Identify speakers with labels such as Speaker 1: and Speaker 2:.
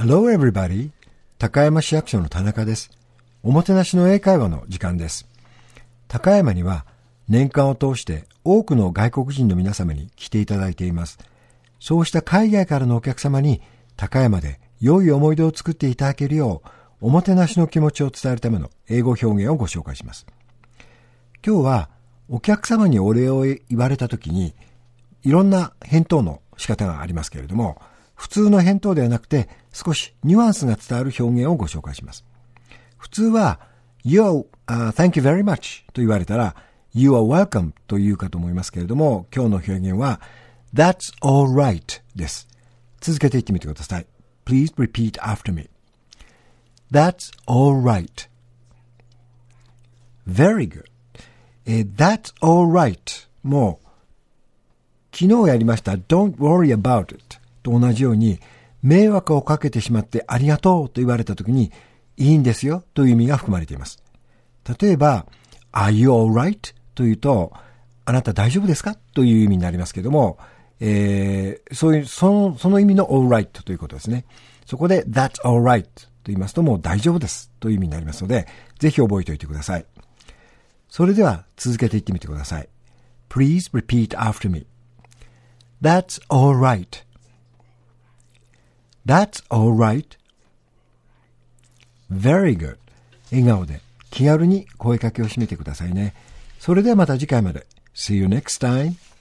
Speaker 1: Hello everybody. 高山市役所の田中です。おもてなしの英会話の時間です。高山には年間を通して多くの外国人の皆様に来ていただいています。そうした海外からのお客様に高山で良い思い出を作っていただけるようおもてなしの気持ちを伝えるための英語表現をご紹介します。今日はお客様にお礼を言われたときにいろんな返答の仕方がありますけれども、普通の返答ではなくて少しニュアンスが伝わる表現をご紹介します。普通は Thank you very much と言われたら You are welcome というかと思いますけれども、今日の表現は That's all right です。続けて言ってみてください。Please repeat after me. That's all right. Very good. That's all right も昨日やりました Don't worry about it と同じように迷惑をかけてしまってありがとうと言われたときにいいんですよという意味が含まれています。例えば Are you alright? というとあなた大丈夫ですかという意味になりますけれども、その意味の alright ということですね。そこで That's alright と言いますともう大丈夫ですという意味になりますので、ぜひ覚えておいてください。それでは続けて言ってみてください。Please repeat after me. That's all right. That's all right. Very good. 笑顔で気軽に声かけを締めてくださいね。それではまた次回まで。See you next time.